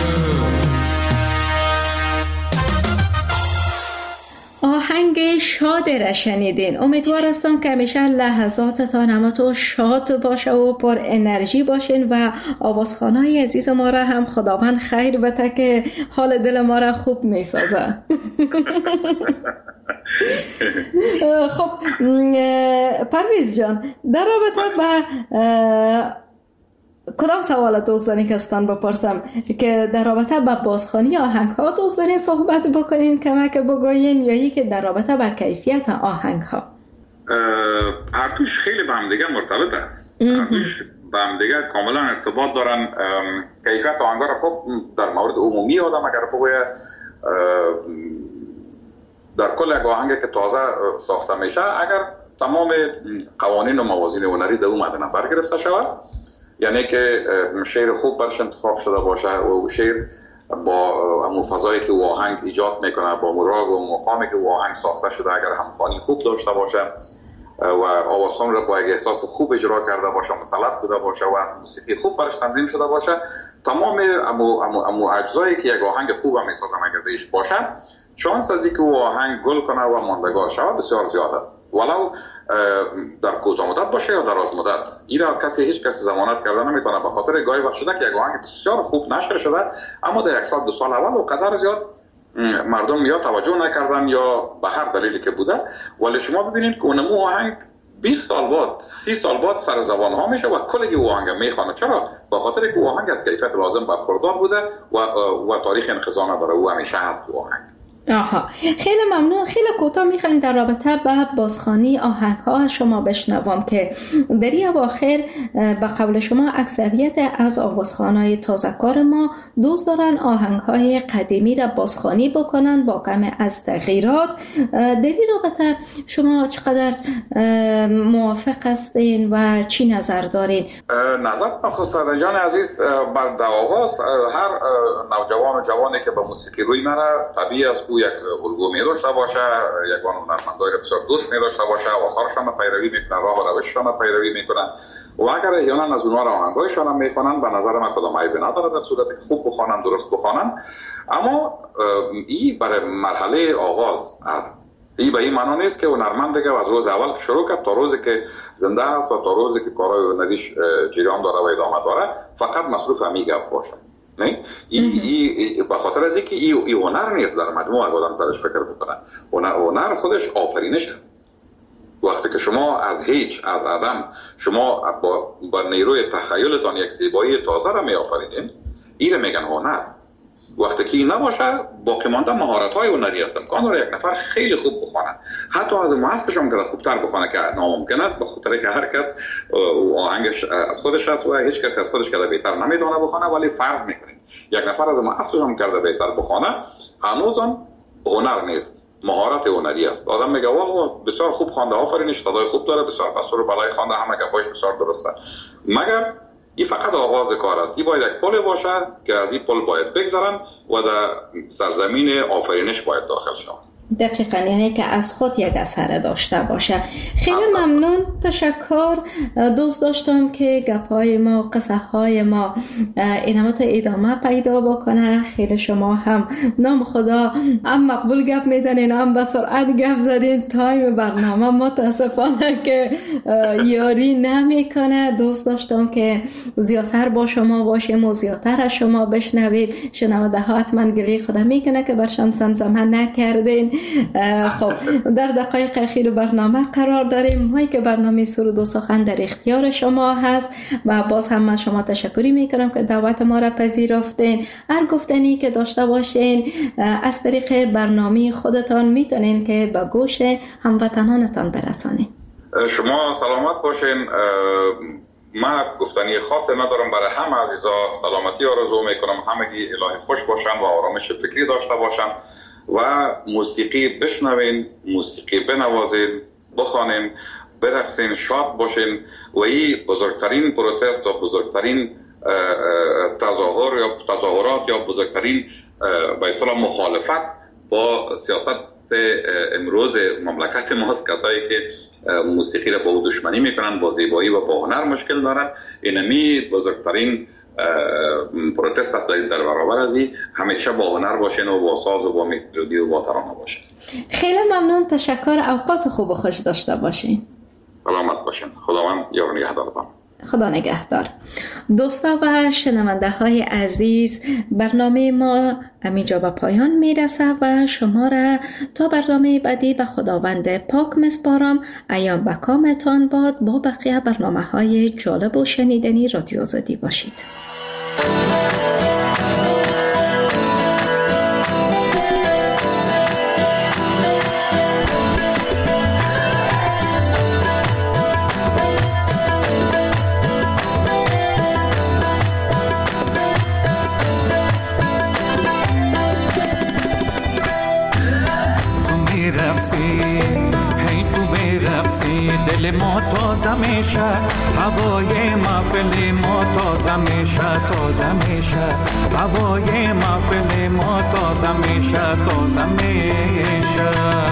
آهنگ شاد را شنیدین. امیدوار هستم که همیشه لحظاتتان همتون شاد باشه و پر انرژی باشین و آوازخوانای عزیز ما را هم خداوند خیر بده که حال دل ما را خوب میسازه. خب پرویز جان، در رابطه با کدام سوال دوست دارین که استان بپرسم که در رابطه با بازخوانی آهنگ ها دوست دارین صحبت بکنین کمک بگوین یا ای که در رابطه با کیفیت آهنگ ها؟ هر دوش خیلی به هم دیگه مرتبط است. هر دوش به هم دیگه کاملا ارتباط دارن. کیفیت آهنگ ها را خب در مورد عمومی آدم اگر بگوید در کل یک آهنگ که تازه ساخته میشه اگر تمام قوانین و موازین هنری در اون مد نظر گرفته شود، یعنی که شعر خوب برش انتخاب شده باشه و شعر با همون فضایی که او آهنگ ایجاد میکنه، با مراغ و مقامی که او آهنگ ساخته شده اگر همخوانی خوب داشته باشه و آوازخوان را با یک احساس خوب اجرا کرده باشه، مسلط بوده باشه و موسیقی خوب برش تنظیم شده باشه، تمام امو امو امو اجزایی که یک آهنگ خوب هم میسازن اگر دیش باشه، شانس از اینکه او آهنگ گل کنه و ماندگار شود بسیار زیاد است. ولو در کوتاه مدت باشه یا دراز مدت، این را کسی هیچ کسی ضمانت کرده نمیتونه، به خاطر گاهی وقت شده که یک آهنگ بسیار خوب نشر شده اما در یک سال دو سال اول و قدر زیاد مردم یا توجه نکردن یا به هر دلیلی که بوده، ولی شما ببینید که اونمو آهنگ بیست سال بعد سی سال بعد سر زبان ها میشه و کلی او آهنگ میخوانه. چرا؟ به خاطر که او آهنگ از کیفیت لازم برخوردار بوده و و تاریخ انقضا نداره، او همیشه هست او آهنگ. آها، خیلی ممنون. خیلی کوتاه میخوایم در رابطه با بازخوانی آهنگ ها از شما بشنوم که در این اواخر به قول شما اکثریت از آوازخوانای تازه‌کار ما دوست دارن آهنگ های قدیمی را بازخوانی بکنن با کم از تغییرات. در این رابطه شما چقدر موافق هستین و چی نظر دارین؟ نظر خسرو جان عزیز، بعد آغاز هر نوجوان و جوانی که به موسیقی روی میره طبیعی است او یک الگو می داشته باشه، یک هنرمندای بسیار دوست می داشته باشه، آثارشان پیروی میکنن، راه و روششان پیروی میکنن و اگر احیانا از اونها آهنگایشان هم میخوانن به نظر من کدام عیبی نداره در صورتی که خوب بخوانن، درست بخوانن. اما این برای مرحله آغاز این به این معنی نیست که هنرمند دیگه از روز اول که شروع کرد تا روزی که زنده است و تا روزی که کارهای هنریش جریان داره و ادامه داره فقط مصروف همین گپ باشه. نه ای ای به خاطر از اینکه این ای هنر نیست در مجموع آدم سرش فکر بکنه. هنر هنر خودش آفرینش است. وقتی که شما از هیچ از عدم شما با, با نیروی تخیلتان یک زیبایی تازه را می آفرینید، این را میگن هنر. وقتی که این نباشه باقی مانده مهارت‌های هنری است. امکان داره یک نفر خیلی خوب بخونه، حتی از ماستش هم که خوبتر بخونه که ناممکن است، به خاطر که هر کس آهنگش از خودش است و هیچ کس از خودش که بهتر نمیدونه بخونه، ولی فرض میکنیم یک نفر از ماستش هم کرده بهتر بخونه، هنوز هم هنر نیست، مهارت هنری است. آدم میگه واه بسیار خوب خوانده، آفرینش صدای خوب داره، بسیار بسور بالای خوانده، همه گپاش بسیار درسته. مگر این فقط آغاز کار است. این باید یک پل باشه که از این پل باید بگذرن و در سرزمین آفرینش باید داخل شوند. دقیقاً، یعنی که از خود یک اثر داشته باشه. خیلی ممنون، تشکر. دوست داشتم که گپ‌های ما و قصه های ما اینما تا ادامه پیدا بکنه. خیلی شما هم نام خدا هم مقبول گپ میزنین هم به سرعت گپ زدین. تایم برنامه متاسفانه که یاری نمیکنه. دوست داشتم که زیادتر با شما باشیم و زیادتر از شما بشنویم. شنونده ها حتما گلی خدا میکنه که برشان زمزمه نکردین. خب در دقایق اخیر برنامه قرار داریم. ما که برنامه سرود و سخن در اختیار شما هست و باز هم من شما تشکری میکنم که دعوت ما را پذیرفتین. هر گفتنی که داشته باشین از طریق برنامه خودتان میتونین که به گوش هموطنانتان برسانین. شما سلامت باشین. من گفتنی خاصی ندارم، برای همه عزیزا سلامتی آرزو میکنم، همگی الهی خوش باشن و آرامش فکری داشته باشن و موسیقی بشنوین، موسیقی بنوازین، بخوانین، برقصین، شاد باشین و این بزرگترین پروتست و بزرگترین تظاهر یا تظاهرات یا بزرگترین به اصطلاح مخالفت با سیاست امروز مملکت ماست، کسایی که موسیقی را با او دشمنی میکنن، با زیبایی و با هنر مشکل دارن. اینمی بزرگترین پروتست است در برابر از این. همیشه با هنر باشین و با ساز و با ملودی و با ترانه باشین. خیلی ممنون، تشکر. اوقات خوب و خوش داشته باشین. سلامت باشین. خداوند یار و نگهدارتان. خدا نگهدار. دوستا و شنونده های عزیز، برنامه ما همینجا به پایان میرسه و شما را تا برنامه بعدی به خداوند پاک میسپارم. ایام به کامتان باد. با بقیه برنامه های جالب و شنیدنی رادیو آزادی باشید. هی تو برقصی دل ما تازه میشه، هوای محفل ما تازه میشه، تازه میشه هوای محفل ما تازه میشه، تازه میشه.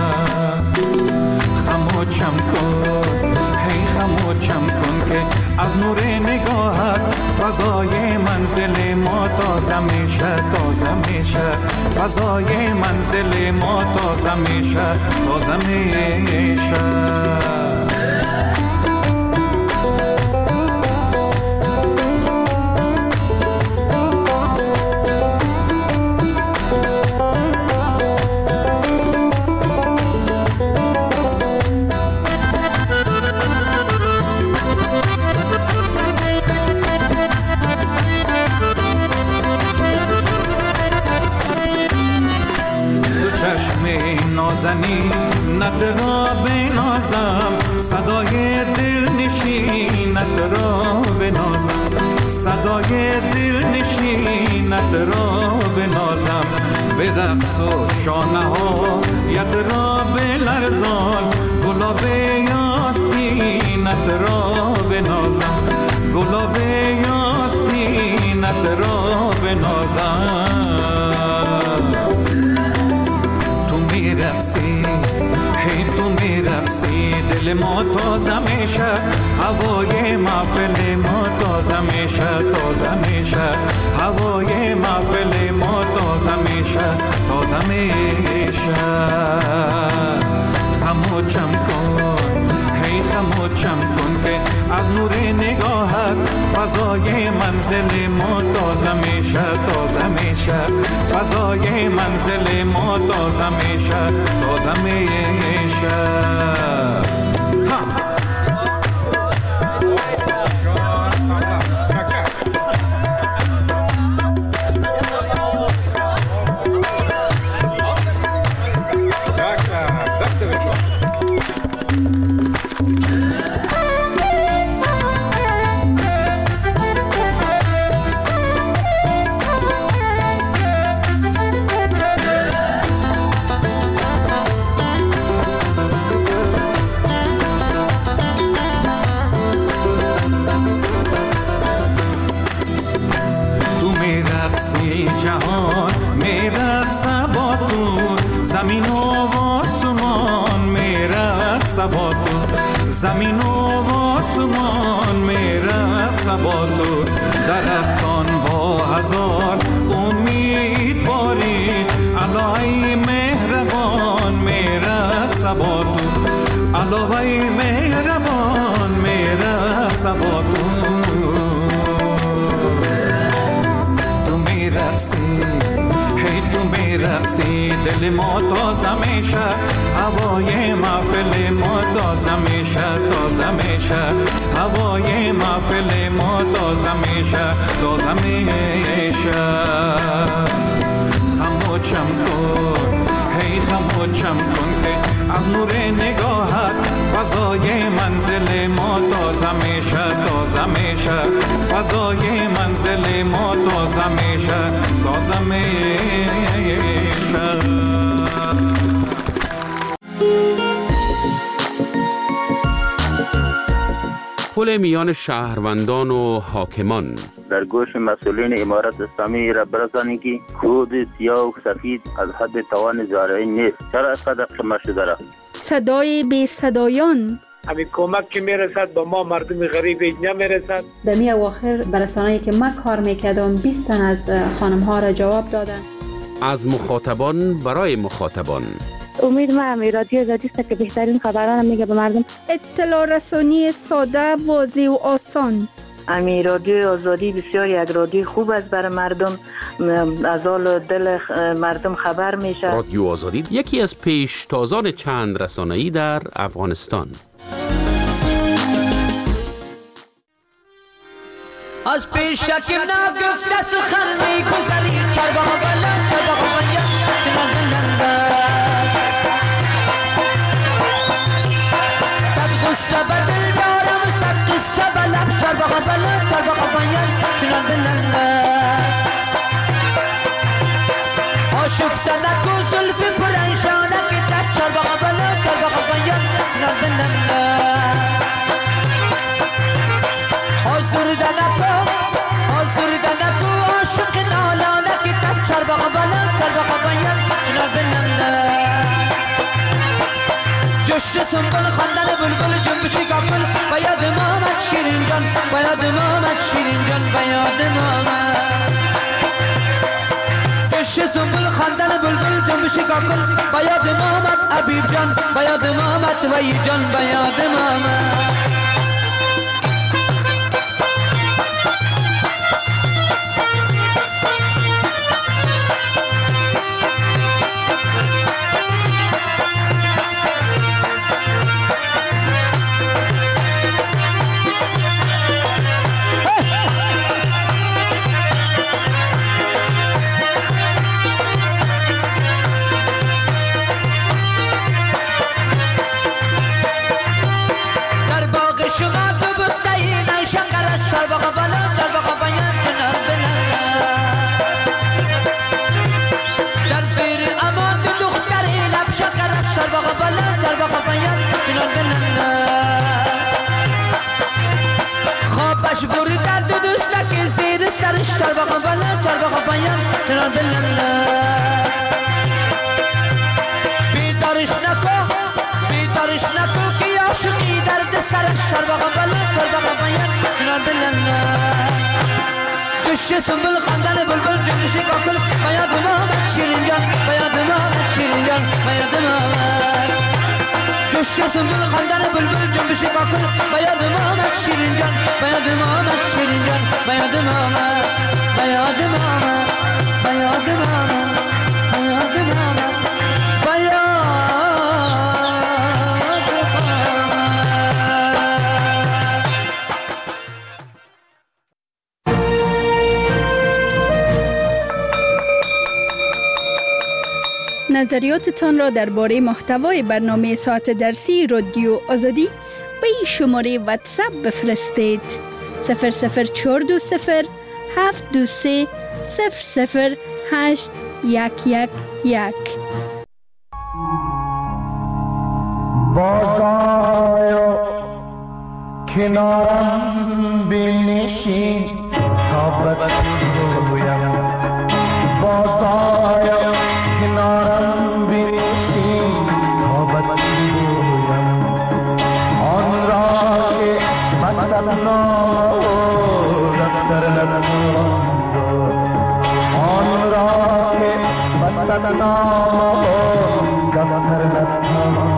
خموشم کن، هی خموشم کن که از نور نگاهت فضای منزل ما تازه میشه، تازه میشه فضای منزل ما تازه میشه، تازه میشه. نازنینت را بنازم، صدای دل نشینت را بنازم، صدای دل نشینت را بنازم، به رقص و شانه ها ید را بلرزان، گلاب یاستینت را بنازم، گلاب یاستینت را بنازم. تو میرقصی، هی تو میرقصی، دل ما تازه میشه، هوای محفل ما تازه میشه، تازه میشه، هوای محفل ما تازه میشه، تازه میشه. خموشم کن، هی خموشم کن که از نور نگاهت فضای منزل ما تازه میشه، تازه میشه، فضای منزل ما تازه میشه، تازه میشه. ها جهان میرقص با تو، زمین و آسمان میرقص با تو، زمین و آسمان میرقص با تو. درختان با هزار امیدواری، الهی مهربان میرقص با تو، الهی مهربان میرقص با تو. هی تو میرقصی، دل ما تازه میشه، هوای محفل ما تازه میشه، تازه میشه، هوای محفل ما تازه میشه، تازه میشه. خموشم کن، هی خموشم کن که از نور نگاهت فضای منزل ما تازه میشه، تازه میشه، فضای منزل ما تازه میشه، تازه میشه. پل میان شهروندان و حاکمان. در گوش مسئولین امارت اسلامی را برسانید که خود سیاه و سفید از حد توان زارعی نیست. چرا اینقدر قمه شده را؟ صدای بی صدایان. همین کمک که میرسد به ما مردم غریب اینجا میرسد. دمی اواخر برسانه‌ای که من کار میکردم بیست تن از خانم ها را جواب دادن. از مخاطبان برای مخاطبان. امید ما همی رادیو آزادی است که بهترین خبران میگه به مردم. اطلاع رسانی ساده، واضح و آسان. امی رادیو آزادی بسیار یک رادیو خوب است برای مردم، از حال دل مردم خبر میشه. رادیو آزادی یکی از پیشتازان چند رسانه‌ای در افغانستان. از پیش شکم نگفته سخن میگذری، کربا بلند کربا بلند جناب بلند صد غصه به دل دارم، صد غصه به لب، کربا بلند کربا بلند جناب بلند آشفته نکو زلف پرنشانه که در کربا بلند کربا بلند جناب بلند آزرده نکو آزرده نکو عاشق نالانه که در چرباق بلند چرباق باید چنار بلنده جوش سنبل خواندن بلبل جنبش گابل باید امامت شیرین جان، باید امامت شیرین جان، باید امامت جوش سنبل خواندن بلبل جنبش گابل باید امامت حبیب جان، باید امامت وی جان، باید امامت. سرش چرباق بلند چرباق پایان چنان بلند بیدارش نکو بیدارش نکو که عاشقی درد سرش چرباق بلند چرباق پایان چنان بلند جوش سنبل خندن بلبل جنبش کاکل باید مامد شیرین جان باید مامد شیرین جان باید مامد جوش سنبل خندن بلبل جنبش کاکل باید مامد شیرین جان باید مامد شیرین جان باید مامد باید مامد باید مامد باید مامد باید نظریاتتان را درباره محتوای برنامه ساعت درسی رادیو آزادی به این شماره واتساپ بفرستید صفر صفر چهار دو صفر هفت دو سه صفر صفر هشت یک یک یک. بازآی کنارم بنشین تا بگویم بازآی کنارم بنشین تا بگویم آن را که مستنام دفتر نتوان آن را که مستنام دفتر نتوان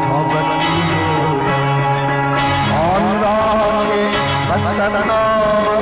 Sadana